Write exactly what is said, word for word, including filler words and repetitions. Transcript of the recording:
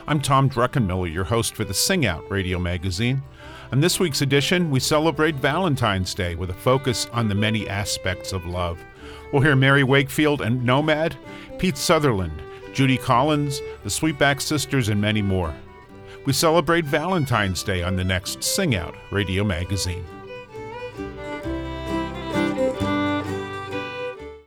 I'm Tom Druckenmiller, your host for the Sing Out radio magazine. On this week's edition, we celebrate Valentine's Day with a focus on the many aspects of love. We'll hear Mary Wakefield and Nomad, Pete Sutherland, Judy Collins, the Sweetback Sisters, and many more. We celebrate Valentine's Day on the next Sing Out radio magazine.